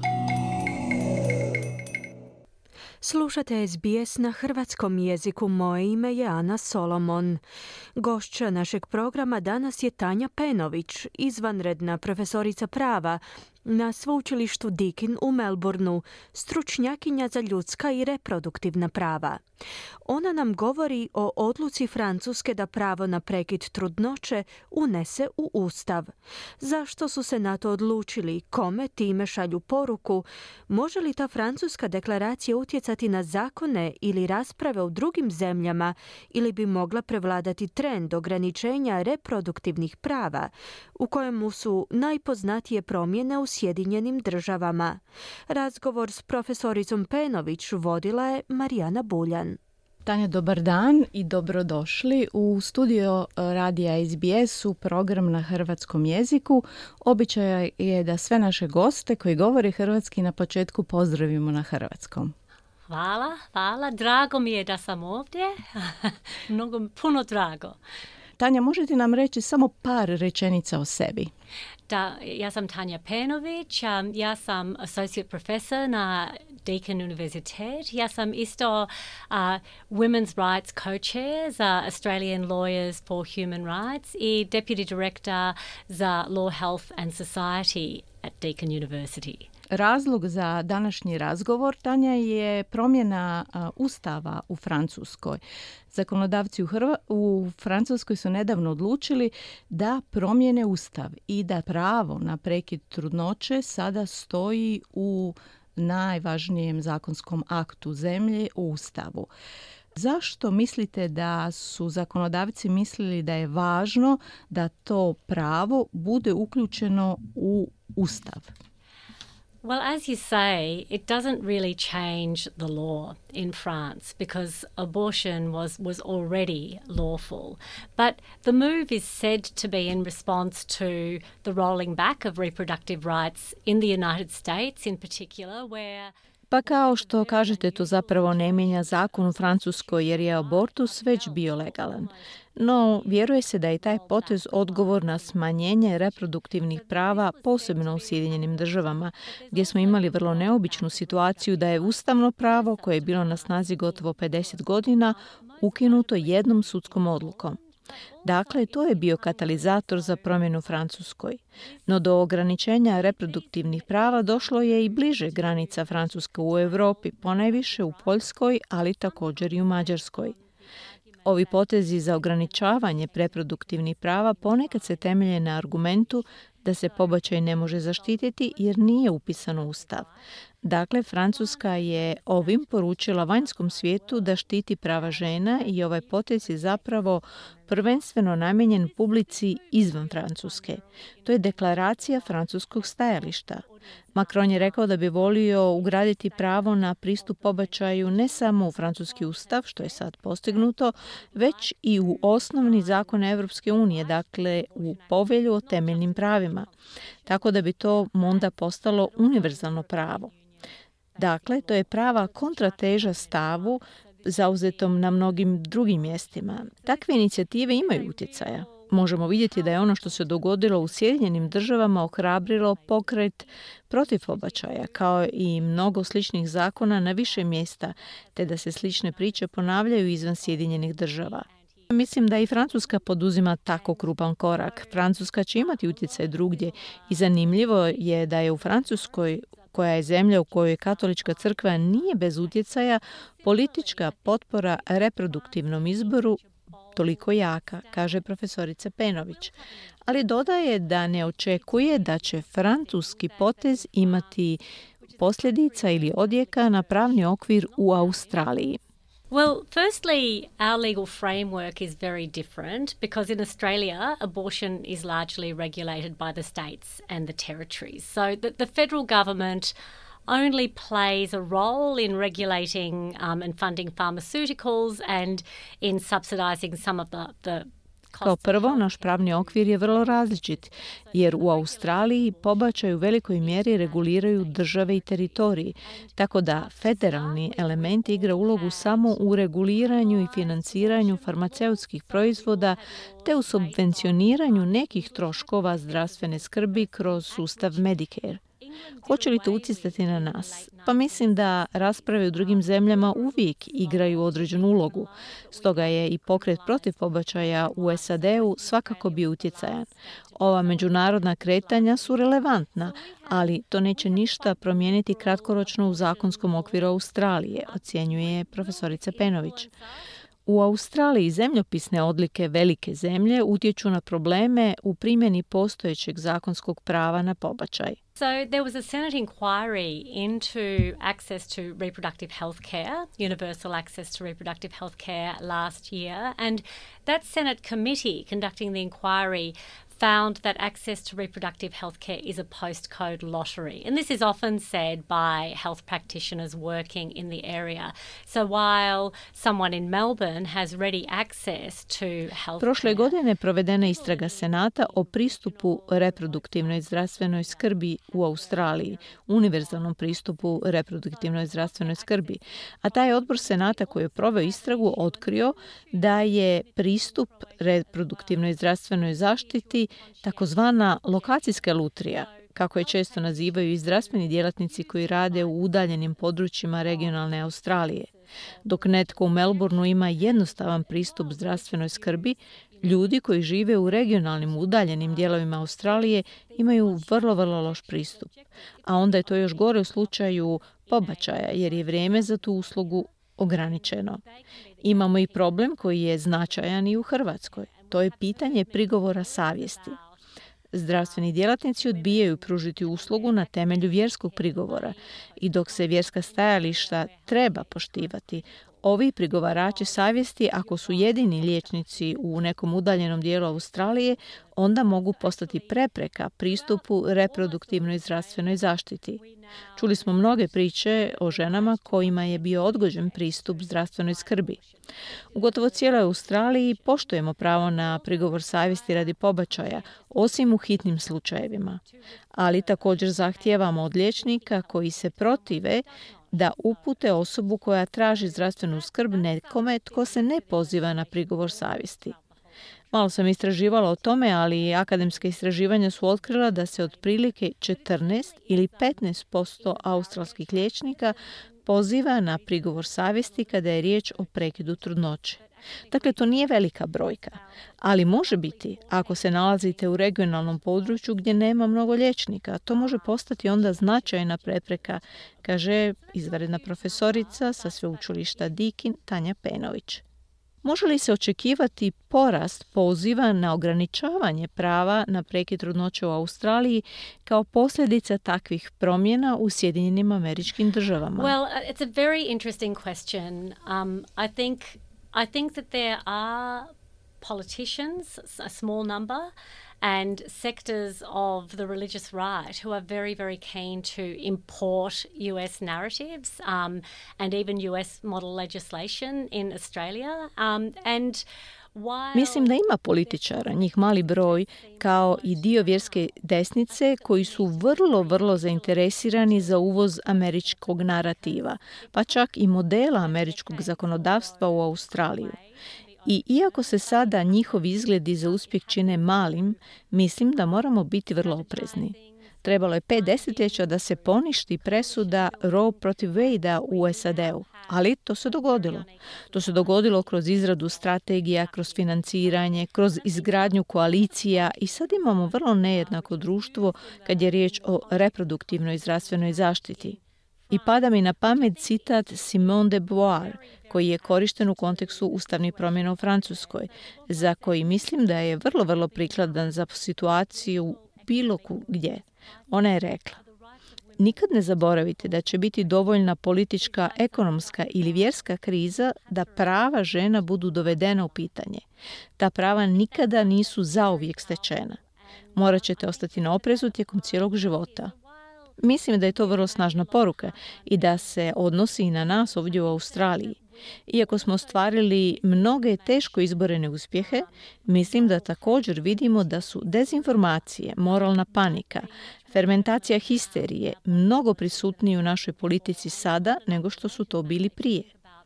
Slušate S B S na hrvatskom jeziku. Moje ime je Ana Solomon. Gošća našeg programa danas je Tanja Penović, izvanredna profesorica prava na sveučilištu Deakin u Melbourneu, stručnjakinja za ljudska i reproduktivna prava. Ona nam govori o odluci Francuske da pravo na prekid trudnoće unese u Ustav. Zašto su se na to odlučili? Kome time šalju poruku? Može li ta francuska deklaracija utjecati na zakone ili rasprave u drugim zemljama ili bi mogla prevladati trend ograničenja reproduktivnih prava u kojemu su najpoznatije promjene u Sjedinjenim državama? Razgovor s profesoricom Penović vodila je Marijana Buljan. Tanja, dobar dan i dobrodošli u studio radija S B S u program na hrvatskom jeziku. Običaj je da sve naše goste koji govore hrvatski na početku pozdravimo na hrvatskom. Hvala, hvala. Drago mi je da sam ovdje. Mnogo, puno drago. Tanja, možete nam reći samo par rečenica o sebi? Da, ja sam Tanja Penović, um, ja sam associate professor na Deakin Universitet. Ja sam isto uh, women's rights co-chair za Australian Lawyers for Human Rights i deputy director za Law, Health and Society at Deakin University. Razlog za današnji razgovor, Tanja, je promjena a, ustava u Francuskoj. Zakonodavci u, Hrva- u Francuskoj su nedavno odlučili da promijene ustav i da pravo na prekid trudnoće sada stoji u najvažnijem zakonskom aktu zemlje, u ustavu. Zašto mislite da su zakonodavci mislili da je važno da to pravo bude uključeno u ustav? Well, as you say, it doesn't really change the law in France because abortion was, was already lawful. But the move is said to be in response to the rolling back of reproductive rights in the United States in particular, where... Pa kao što kažete, to zapravo ne mijenja zakon u Francuskoj jer je abortus već bio legalan. No, vjeruje se da je taj potez odgovor na smanjenje reproduktivnih prava, posebno u Sjedinjenim državama, gdje smo imali vrlo neobičnu situaciju da je ustavno pravo, koje je bilo na snazi gotovo pedeset godina, ukinuto jednom sudskom odlukom. Dakle, to je bio katalizator za promjenu u Francuskoj. No do ograničenja reproduktivnih prava došlo je i bliže granica Francuske u Europi, ponajviše u Poljskoj, ali također i u Mađarskoj. Ovi potezi za ograničavanje reproduktivnih prava ponekad se temelje na argumentu da se pobačaj ne može zaštititi jer nije upisano u Ustav. Dakle, Francuska je ovim poručila vanjskom svijetu da štiti prava žena i ovaj potez je zapravo prvenstveno namijenjen publici izvan Francuske. To je deklaracija francuskog stajališta. Macron je rekao da bi volio ugraditi pravo na pristup pobačaju ne samo u francuski ustav, što je sad postignuto, već i u osnovni zakon Europske unije, dakle u povelju o temeljnim pravima. Tako da bi to onda postalo univerzalno pravo. Dakle, to je prava kontrateža stavu zauzetom na mnogim drugim mjestima. Takve inicijative imaju utjecaja. Možemo vidjeti da je ono što se dogodilo u Sjedinjenim državama ohrabrilo pokret protiv pobačaja, kao i mnogo sličnih zakona na više mjesta, te da se slične priče ponavljaju izvan Sjedinjenih država. Mislim da i Francuska poduzima tako krupan korak. Francuska će imati utjecaj drugdje i zanimljivo je da je u Francuskoj, koja je zemlja u kojoj katolička crkva nije bez utjecaja, politička potpora reproduktivnom izboru toliko jaka, kaže profesorica Penović. Ali dodaje da ne očekuje da će francuski potez imati posljedica ili odjeka na pravni okvir u Australiji. Well, firstly, our legal framework is very different because in Australia, abortion is largely regulated by the states and the territories. So the, the federal government only plays a role in regulating um, and funding pharmaceuticals and in subsidizing some of the, the Kao prvo, naš pravni okvir je vrlo različit, jer u Australiji pobačaj u velikoj mjeri reguliraju države i teritoriji, tako da federalni element igra ulogu samo u reguliranju i financiranju farmaceutskih proizvoda te u subvencioniranju nekih troškova zdravstvene skrbi kroz sustav Medicare. Hoće li to utjecati na nas? Pa mislim da rasprave u drugim zemljama uvijek igraju određenu ulogu. Stoga je i pokret protiv pobačaja u S A D-u svakako bio utjecajan. Ova međunarodna kretanja su relevantna, ali to neće ništa promijeniti kratkoročno u zakonskom okviru Australije, ocjenjuje profesorica Penović. U Australiji zemljopisne odlike velike zemlje utječu na probleme u primjeni postojećeg zakonskog prava na pobačaj. So there was a Senate inquiry into access to reproductive health care, universal access to reproductive health care last year, and that Senate committee conducting the inquiry found that access to reproductive health care is a postcode lottery. And this is often said by health practitioners working in the area. So while someone in Melbourne has ready access to health Prošle care, godine provedena je istraga Senata o pristupu reproduktivnoj zdravstvenoj skrbi u Australiji, univerzalnom pristupu reproduktivnoj zdravstvenoj skrbi. A taj odbor Senata koji je proveo istragu otkrio da je pristup reproduktivnoj zdravstvenoj zaštiti takozvana lokacijska lutrija, kako je često nazivaju i zdravstveni djelatnici koji rade u udaljenim područjima regionalne Australije. Dok netko u Melbourneu ima jednostavan pristup zdravstvenoj skrbi, ljudi koji žive u regionalnim udaljenim dijelovima Australije imaju vrlo, vrlo loš pristup. A onda je to još gore u slučaju pobačaja, jer je vrijeme za tu uslugu ograničeno. Imamo i problem koji je značajan i u Hrvatskoj. To je pitanje prigovora savjesti. Zdravstveni djelatnici odbijaju pružiti uslugu na temelju vjerskog prigovora i dok se vjerska stajališta treba poštivati, ovi prigovarači savjesti, ako su jedini liječnici u nekom udaljenom dijelu Australije, onda mogu postati prepreka pristupu reproduktivnoj zdravstvenoj zaštiti. Čuli smo mnoge priče o ženama kojima je bio odgođen pristup zdravstvenoj skrbi. U gotovo cijeloj Australiji poštujemo pravo na prigovor savjesti radi pobačaja, osim u hitnim slučajevima. Ali također zahtijevamo od liječnika koji se protive da upute osobu koja traži zdravstvenu skrb nekome tko se ne poziva na prigovor savjesti. Malo sam istraživala o tome, ali akademska istraživanja su otkrila da se otprilike četrnaest ili petnaest posto australskih liječnika poziva na prigovor savjesti kada je riječ o prekidu trudnoće. Dakle, to nije velika brojka, ali može biti ako se nalazite u regionalnom području gdje nema mnogo liječnika. To može postati onda značajna prepreka, kaže izvanredna profesorica sa sveučilišta Deakin Tanja Penović. Može li se očekivati porast poziva na ograničavanje prava na prekid trudnoće u Australiji kao posljedica takvih promjena u Sjedinjenim Američkim Državama? Well, it's a very interesting question. Um, I think I think that there are politicians, a small number, and sectors of the religious right who are very, very keen to import U S narratives um, and even U S model legislation in Australia. Um, and while... Mislim da ima političara, njih mali broj, kao i dio vjerske desnice koji su vrlo, vrlo zainteresirani za uvoz američkog narativa, pa čak i modela američkog zakonodavstva u Australiju. I iako se sada njihovi izgledi za uspjeh čine malim, mislim da moramo biti vrlo oprezni. Trebalo je pet desetljeća da se poništi presuda Roe protiv Wade-a u S A D-u, ali to se dogodilo. To se dogodilo kroz izradu strategija, kroz financiranje, kroz izgradnju koalicija i sad imamo vrlo nejednako društvo kad je riječ o reproduktivnoj zdravstvenoj zaštiti. I pada mi na pamet citat Simone de Beauvoir, koji je korišten u kontekstu ustavnih promjena u Francuskoj, za koji mislim da je vrlo, vrlo prikladan za situaciju bilo gdje. Ona je rekla: nikad ne zaboravite da će biti dovoljna politička, ekonomska ili vjerska kriza da prava žena budu dovedena u pitanje. Ta prava nikada nisu zauvijek stečena. Morat ćete ostati na oprezu tijekom cijelog života. Mislim da je to vrlo snažna poruka i da se odnosi i na nas ovdje u Australiji. Iako smo ostvarili mnoge teško izborene uspjehe, mislim da također vidimo da su dezinformacije, moralna panika, fermentacija histerije mnogo prisutniji u našoj politici sada nego što su to bili prije.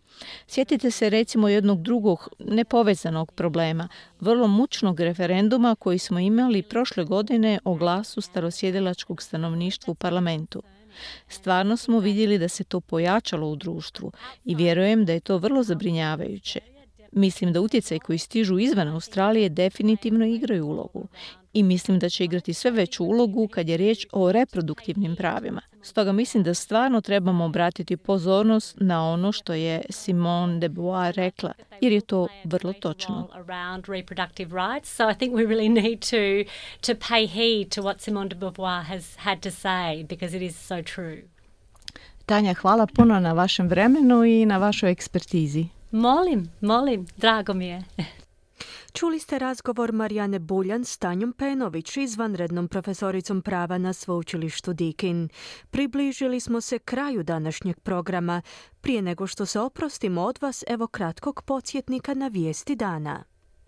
Sjetite se recimo jednog drugog nepovezanog problema, vrlo mučnog referenduma koji smo imali prošle godine o glasu starosjedilačkog stanovništva u parlamentu. Stvarno smo vidjeli da se to pojačalo u društvu i vjerujem da je to vrlo zabrinjavajuće. Mislim da utjecaj koji stižu izvan Australije definitivno igraju ulogu i mislim da će igrati sve veću ulogu kad je riječ o reproduktivnim pravima. Stoga mislim da stvarno trebamo obratiti pozornost na ono što je Simone de Beauvoir rekla, jer je to vrlo točno. So I think we really need to to pay heed to what Simone de Beauvoir has had to say because it is so true. Tanja, hvala puno na vašem vremenu i na vašoj ekspertizi. Molim, molim, drago mi je. Čuli ste razgovor Marijane Buljan s Tanjom Penović, izvanrednom profesoricom prava na sveučilištu Deakin. Približili smo se kraju današnjeg programa. Prije nego što se oprostimo od vas, evo kratkog podsjetnika na vijesti dana.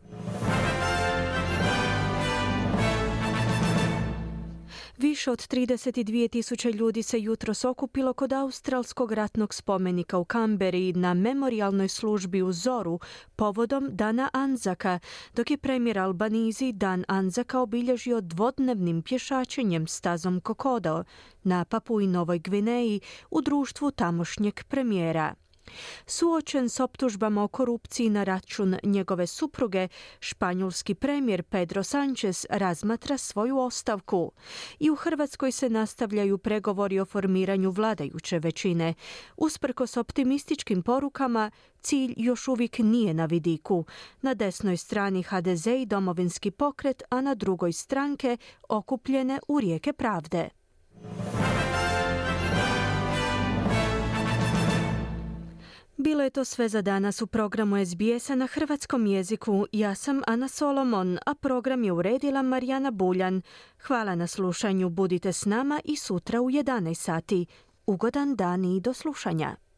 Više od trideset dvije tisuće ljudi se jutros okupilo kod australskog ratnog spomenika u Kamberi na memorijalnoj službi u zoru povodom Dana Anzaka, dok je premijer Albanizi Dan Anzaka obilježio dvodnevnim pješačenjem stazom Kokodo na Papui Novoj Gvineji u društvu tamošnjeg premijera. Suočen s optužbama o korupciji na račun njegove supruge, španjolski premijer Pedro Sánchez razmatra svoju ostavku. I u Hrvatskoj se nastavljaju pregovori o formiranju vladajuće većine. Usprkos optimističkim porukama, cilj još uvijek nije na vidiku. Na desnoj strani ha de ze i Domovinski pokret, a na drugoj stranke okupljene u Rijeke pravde. Bilo je to sve za danas u programu es be es-a na hrvatskom jeziku. Ja sam Ana Solomon, a program je uredila Marijana Buljan. Hvala na slušanju, budite s nama i sutra u jedanaest sati. Ugodan dan i do slušanja.